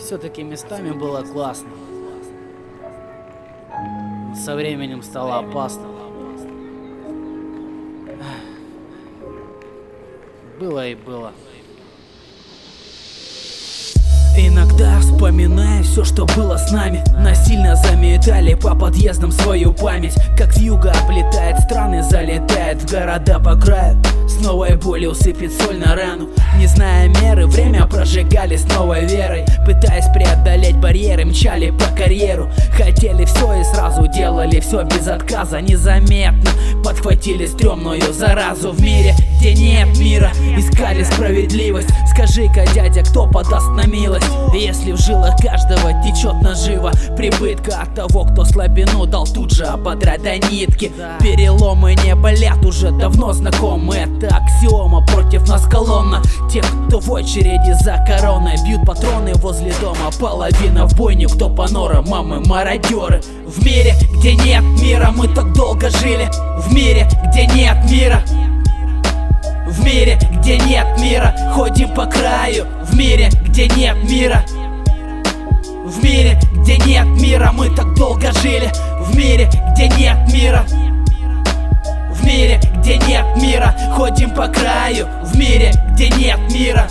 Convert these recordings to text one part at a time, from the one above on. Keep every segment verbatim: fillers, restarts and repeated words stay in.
все-таки местами было классно. Со временем стало опасно. Было и было. Иногда вспоминаю все, что было с нами. Насильно заметали по подъездам свою память. Как вьюга облетает страны, залетает в города по краю. С новой болью сыпет соль на рану. Не зная меры, время прожигали с новой верой. Пытаясь преодолеть барьеры, мчали по карьеру. Хотели все и сразу делали все без отказа. Незаметно подхватили стрёмную заразу. В мире, где нет мира, искали справедливость. Скажи-ка, дядя, кто подаст на милость? Если в жилах каждого течет наживо прибытка от того, кто слабину дал тут же ободрать до нитки. Переломы не болят, уже давно знакомы. Это аксиома, против нас колонна тех, кто в очереди за короной. Бьют патроны возле дома, половина в бойню. Кто по норам, мамы мародеры. В мире, где нет мира, мы так долго жили. В мире, где нет мира, в мире, где нет мира, ходим по краю. В мире, где нет мира, в мире, где нет мира, мы так долго жили. В мире, где нет мира, в мире, где нет мира, ходим по краю. В мире, где нет мира,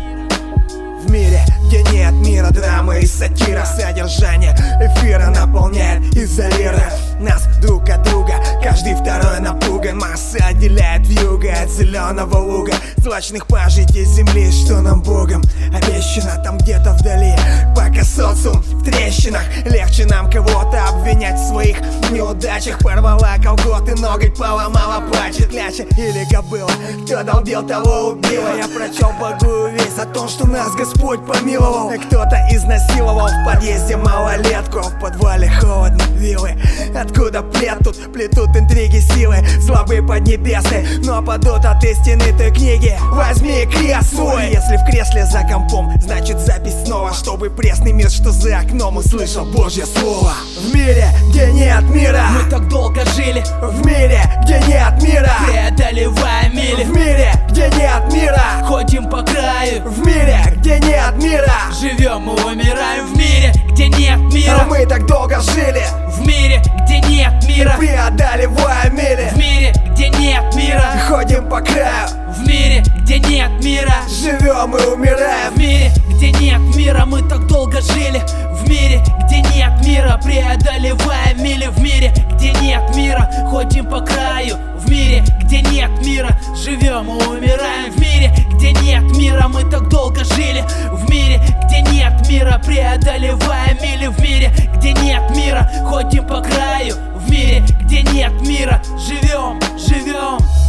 в мире, где нет мира, драмы и сатира. Содержание эфира наполняет, изолируя нас друг от друга. Каждый второй напуган, масса отделяет вьюга от зеленого луга. Злачных пажитей земли, что нам Богом обещано там где-то вдали. Пока социум в трещинах, легче нам кого-то обвинять в своих неудачах. Порвала колготы, ноготь поломала, плачет ляча или кобыла. Кто долбил, того убила. Я прочел благую весть о том, что нас Господь помиловал. Кто-то изнасиловал в подъезде малолетку. В подвале холодно, вилы. Откуда плет тут? Плетут интриги силы. Слабые поднебесные, но падут от истины той книги. Возьми крест свой. Если в кресле за компом, значит запись снова, чтобы пресный мир, что за окном, услышал Божье слово. В мире, где нет мира, мы так долго жили. В мире, где нет мира, преодолевая мили. В мире, где нет мира, ходим по краю. В мире, где нет мира, живем и умираем. В мире, где нет мира, а мы так долго жили. В мире, где нет мира, преодолевая мили. В мире, где нет мира, ходим по краю. В мире, где нет мира, живем и умираем. В мире, где нет мира, мы так долго жили. В мире, где нет мира, преодолевая мили. В мире, где нет мира, ходим по краю. В мире, где нет мира, живем и умираем. В мире, где нет мира, мы так долго жили. В мире, где нет мира, преодолевая мили. В мире, где нет мира, ходим по краю. В мире, где нет мира, живем, живем.